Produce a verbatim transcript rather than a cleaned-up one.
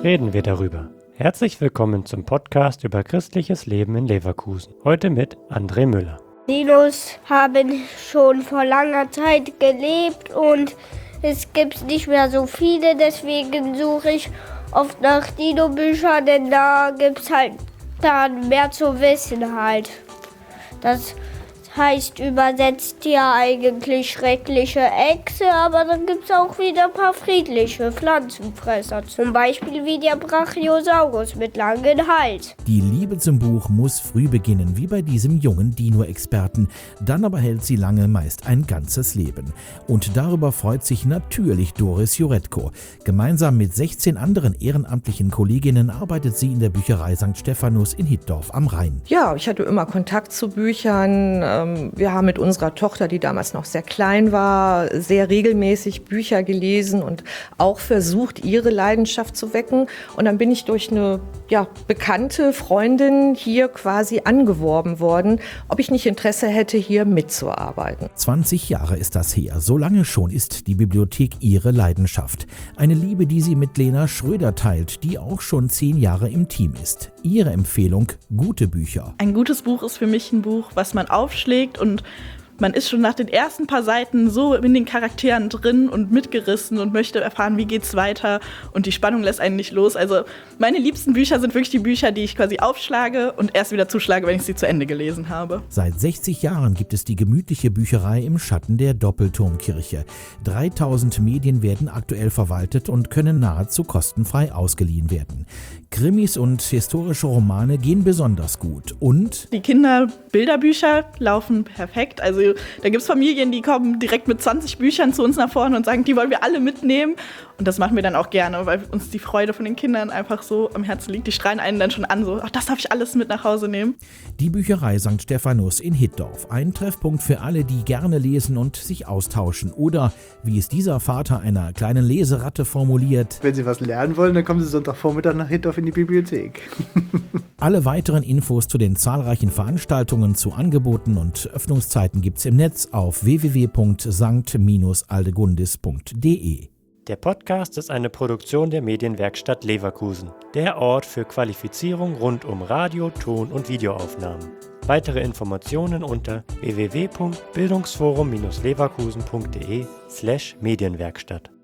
reden wir darüber. Herzlich willkommen zum Podcast über christliches Leben in Leverkusen. Heute mit André Müller. Dinos haben schon vor langer Zeit gelebt und es gibt nicht mehr so viele, deswegen suche ich oft nach Dino-Büchern, denn da gibt es halt dann mehr zu wissen halt. Das heißt übersetzt ja eigentlich schreckliche Echse, aber dann gibt es auch wieder ein paar friedliche Pflanzenfresser, zum Beispiel wie der Brachiosaurus mit langem Hals. Die Liebe zum Buch muss früh beginnen, wie bei diesem jungen Dino-Experten. Dann aber hält sie lange, meist ein ganzes Leben. Und darüber freut sich natürlich Doris Juretko. Gemeinsam mit sechzehn anderen ehrenamtlichen Kolleginnen arbeitet sie in der Bücherei Sankt Stephanus in Hittorf am Rhein. Ja, ich hatte immer Kontakt zu Büchern. Wir haben mit unserer Tochter, die damals noch sehr klein war, sehr regelmäßig Bücher gelesen und auch versucht, ihre Leidenschaft zu wecken. Und dann bin ich durch eine ja, bekannte Freundin hier quasi angeworben worden, ob ich nicht Interesse hätte, hier mitzuarbeiten. zwanzig Jahre ist das her. So lange schon ist die Bibliothek ihre Leidenschaft. Eine Liebe, die sie mit Lena Schröder teilt, die auch schon zehn Jahre im Team ist. Ihre Empfehlung: gute Bücher. Ein gutes Buch ist für mich ein Buch, was man aufschlägt und man ist schon nach den ersten paar Seiten so in den Charakteren drin und mitgerissen und möchte erfahren, wie geht's weiter, und die Spannung lässt einen nicht los. Also meine liebsten Bücher sind wirklich die Bücher, die ich quasi aufschlage und erst wieder zuschlage, wenn ich sie zu Ende gelesen habe. Seit sechzig Jahren gibt es die gemütliche Bücherei im Schatten der Doppelturmkirche. dreitausend Medien werden aktuell verwaltet und können nahezu kostenfrei ausgeliehen werden. Krimis und historische Romane gehen besonders gut. Und die Kinderbilderbücher laufen perfekt. Also da gibt es Familien, die kommen direkt mit zwanzig Büchern zu uns nach vorne und sagen, die wollen wir alle mitnehmen. Und das machen wir dann auch gerne, weil uns die Freude von den Kindern einfach so am Herzen liegt. Die strahlen einen dann schon an, so, ach, das darf ich alles mit nach Hause nehmen. Die Bücherei Sankt Stephanus in Hittorf. Ein Treffpunkt für alle, die gerne lesen und sich austauschen. Oder, wie es dieser Vater einer kleinen Leseratte formuliert: Wenn Sie was lernen wollen, dann kommen Sie Sonntagvormittag nach Hittorf in die Bibliothek. Alle weiteren Infos zu den zahlreichen Veranstaltungen, zu Angeboten und Öffnungszeiten gibt's im Netz auf w w w punkt sankt aldegundis punkt d e. Der Podcast ist eine Produktion der Medienwerkstatt Leverkusen, der Ort für Qualifizierung rund um Radio-, Ton- und Videoaufnahmen. Weitere Informationen unter w w w punkt bildungsforum Bindestrich leverkusen punkt d e slash Medienwerkstatt.